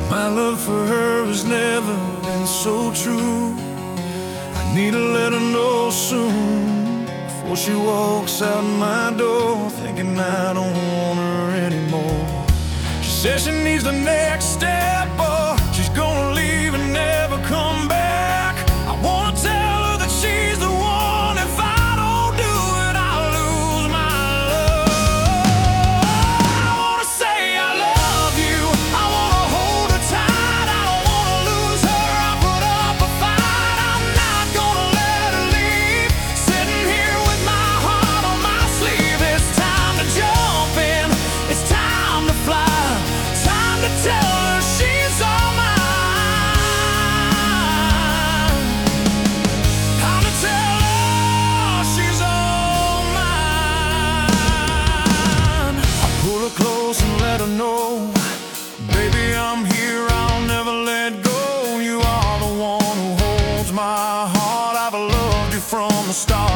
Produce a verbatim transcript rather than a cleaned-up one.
My love for her has never been so true. I need to let her know soon, before she walks out my door, thinking I don't want her anymore. She says she needs the next step, or she's gonna leave and never come back. I wanna tell her that she's the one. If I don't do it, I'll lose my love. I wanna say I love you, I wanna hold her tight, I don't wanna lose her. I put up a fight, I'm not gonna let her leave. Sitting here with my heart on my sleeve. It's time to jump in, it's time to fly, time to tell her she's all mine. Time to tell her she's all mine. I pull her close and let her know, baby, I'm here, I'll never let go. You are the one who holds my heart. I've loved you from the start.